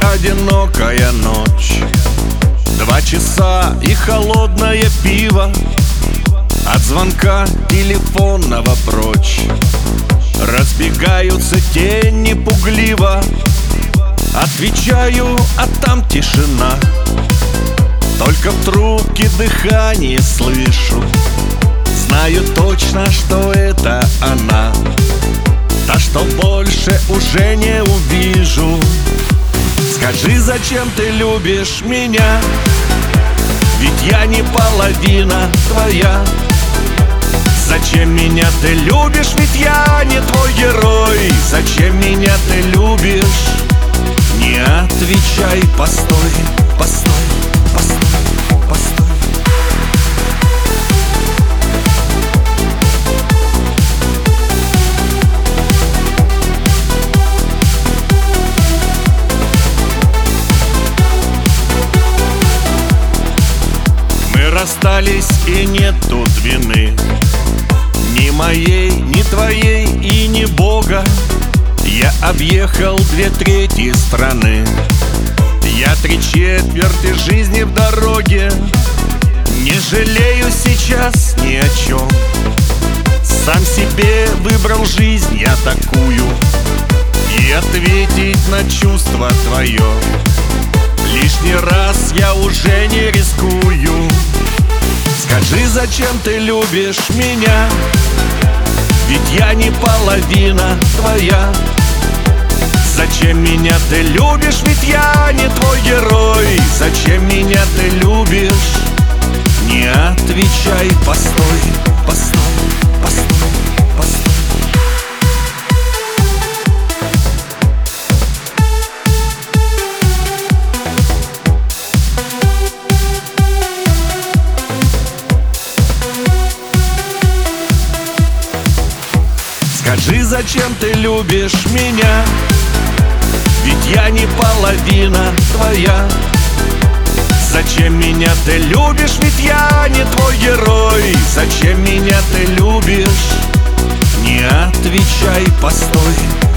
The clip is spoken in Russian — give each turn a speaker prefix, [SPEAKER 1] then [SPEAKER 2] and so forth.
[SPEAKER 1] одинокая ночь, 2 часа и холодное пиво, от звонка телефонного прочь разбегаются тени пугливо. Отвечаю, а там тишина, только в трубке дыхание слышу. Знаю точно, что это она, та, что больше уже не увижу. Скажи, зачем ты любишь меня? Ведь я не половина твоя. Зачем меня ты любишь? Ведь я не твой герой. Зачем меня ты любишь? Не отвечай, постой, постой, постой, постой. Мы расстались, и нет тут вины, ни моей, ни твоей и ни Бога. Я объехал 2/3 страны, я 3/4 жизни в дороге. Не жалею сейчас ни о чем, сам себе выбрал жизнь я такую. И ответить на чувство твое лишний раз я уже не рискую. Скажи, зачем ты любишь меня? Ведь я не половина твоя. Зачем меня ты любишь? Ведь я не твой герой. Зачем меня ты любишь? Не отвечай, постой, постой, постой, постой. Скажи, зачем ты любишь меня? Ведь я не половина твоя. Зачем меня ты любишь? Ведь я не твой герой. Зачем меня ты любишь? Не отвечай, постой,